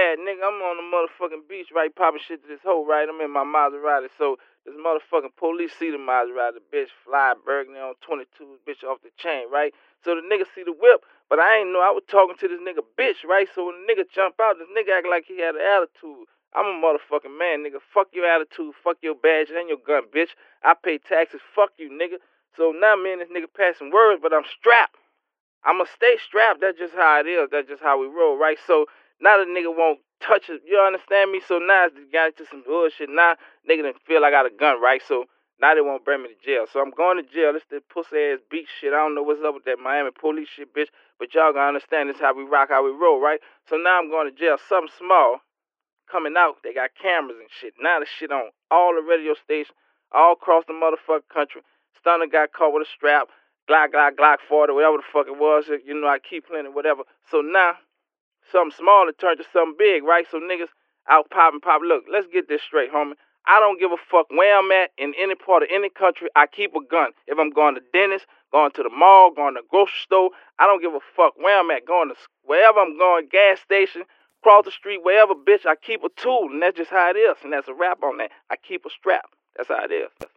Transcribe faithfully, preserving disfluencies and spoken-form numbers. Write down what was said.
bad, nigga. I'm on the motherfucking beach, right, popping shit to this hoe, right? I'm in my Maserati, so this motherfucking police see the Maserati, bitch, fly burgundy on twenty-two, bitch, off the chain, right? So the nigga see the whip, but I ain't know I was talking to this nigga bitch, right? So when the nigga jump out, this nigga act like he had an attitude. I'm a motherfucking man, nigga. Fuck your attitude, fuck your badge and your gun, bitch. I pay taxes, fuck you, nigga. So now me and this nigga passing words, but I'm strapped. I'ma stay strapped. That's just how it is. That's just how we roll, right? So now the nigga won't touch it. You understand me? So now it's got into some bullshit. Now nigga done feel I got a gun, right? So now they won't bring me to jail. So I'm going to jail. This the pussy ass beach shit. I don't know what's up with that Miami police shit, bitch. But y'all gonna understand this how we rock, how we roll, right? So now I'm going to jail. Something small coming out. They got cameras and shit. Now the shit on all the radio stations, all across the motherfucking country. Stunner got caught with a strap. Glock, Glock, Glock forty, whatever the fuck it was. You know, I keep playing it, whatever. So now, something small it turned to something big, right? So niggas out popping, pop. Look, let's get this straight, homie. I don't give a fuck where I'm at in any part of any country. I keep a gun. If I'm going to dentist, going to the mall, going to the grocery store, I don't give a fuck where I'm at. Going to wherever I'm going, gas station, cross the street, wherever, bitch, I keep a tool. And that's just how it is. And that's a wrap on that. I keep a strap. That's how it is.